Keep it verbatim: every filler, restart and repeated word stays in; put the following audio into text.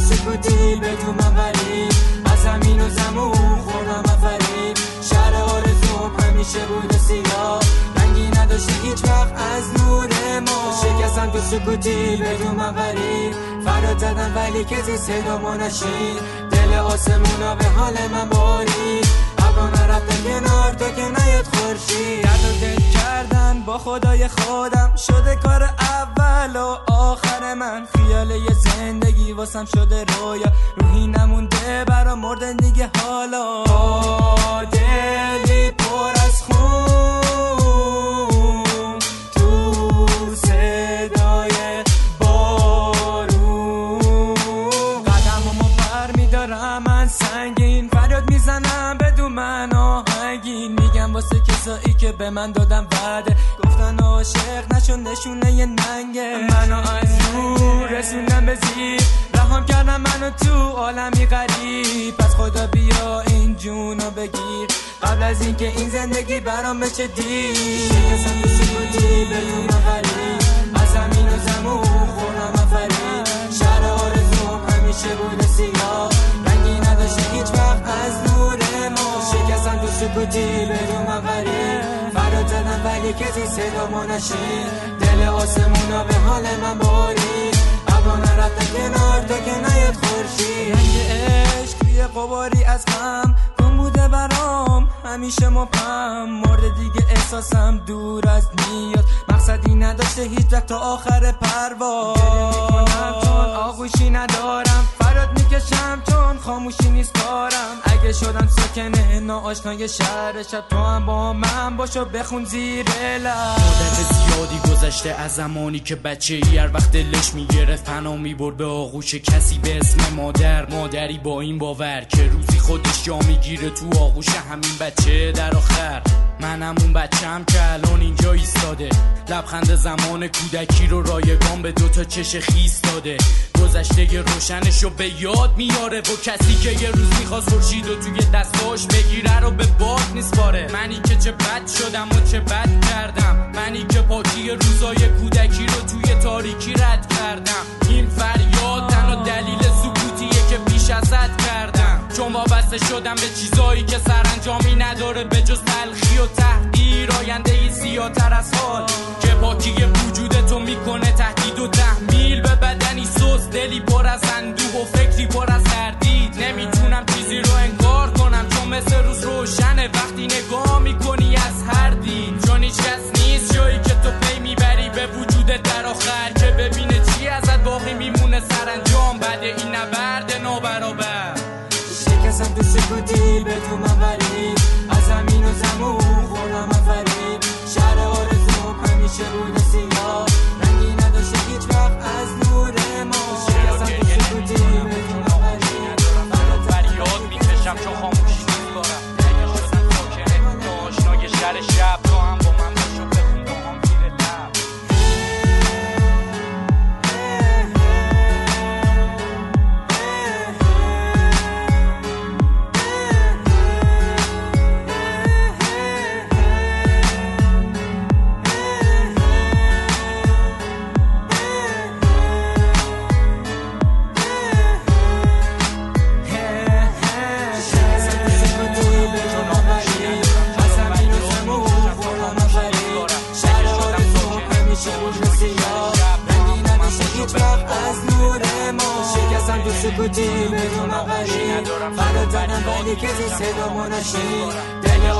سکوتی به تو من غریب، از زمین و زمون خوردم افرید. شهر آرزوم همیشه بوده سیاه، رنگی نداشته هیچ وقت از نور ما. شکستم تو سکوتی به تو من غریب، فراد زدم ولی کسی صدامو نشید. دل آسمونا به حال من بارید، ابرا نرفتن کنار تا که نیاد خورشید. درد و دل کردن با خدای خودم شده کار اول و آخر من. خیال یه زندگی واسم شده رویا، روحی نمونده برا مردن دیگه. حالا دلی پر از خون تو صدای بارون، قدممو بر میدارم من سنگین، فریاد میزنم بدون من آهنگین. میگم واسه کسایی که به من دادم وعده، گفتن عاشق نشون نشونه ی ننگه. منو از دور رسوندم به زیر، رهام کردم منو تو عالمی غریب. پس خدا بیا این جونو بگیر قبل از اینکه این زندگی برام بشه دیر. شکستم تو سکوتی به تو من غریب، از زمین و زمون خوردم افرید. شهر آرزوم همیشه بوده سیاه، رنگی نداشته هیچ وقت از نور ما. شکستم تو سکوتی به تو من غریب، فراد زدم ولی کسی صدامو نشید. دل آسمونا به حال من بارید، ابرا نرفتن کنار تا که نیاد خورشید. رنگ عشق توی قباری از غم گم بوده برام همیشه مبهم. مرده دیگه احساسم دور از میاد، مقصدی نداشته هیچ وقت تا آخر پرواز. گریه میکنم چون آغوشی ندارم، فریاد میکشم چون خاموشی نیست کارم. اگه شدم سکنه ناآشنای شهر شب، تو هم با من باشو بخون زیر لب. مدت زیادی گذشته از زمانی که بچه ای هر وقت دلش میگرفت پناه میبرد به آغوش کسی به اسم مادر. مادری با این باور که روزی خودش جا میگیره تو آغوش همین بچه. در آخر منم اون بچه‌ام که الان اینجا ایستاده، لبخند زمان کودکی رو رایگان به دوتا چش خیس داده. گذشته روشنشو به یاد میاره و کسی که یه روز میخواست خورشید و توی دستاش بگیره رو به باد میسپاره. منی که چه بد شدم و چه بد کردم، منی که پاکی روزای کودکی رو توی تاریکی رد کردم. این فریاد تنها دلیل سکوتیه که پیش ازت کردم، چون وابسته شدم به چیزایی که سرانجامی نداره به جز تلخی و تحقیر. آینده ای سیاه‌تر از حال که پاکی وجودتو میکنه تهدید و تحمیل به بدنی سوز، دلی پر از اندوه و فکری پر از تردید. نمیتونم چیزی رو انکار کنم چون مثل روز روشنه وقتی نگاه میکنی از هر دید. چون هیچ کس نیست جایی که تو پی میبری به وجودت در آخر، که ببینه چی ازت باقی میمونه سرانجام بعد این نبرد نابرابر. شکستم تو سکوتی به تو من غریب، از زمین و زمون خوردم افرید. شهر آرزوم همیشه بوده سیاه، رنگی نداشته هیچ وقت از نور ما. شکستم تو سکوتی به تو من غریب، فریاد میکشم چون خاموشی نیست دارم. اگه شدم ساکنه ناآشنای شهر شب، تو هم با من باشو بخون با هم زیر لب. سکوتی به تو من غریب، فراد زدم ولی کسی صدامو نشید. دل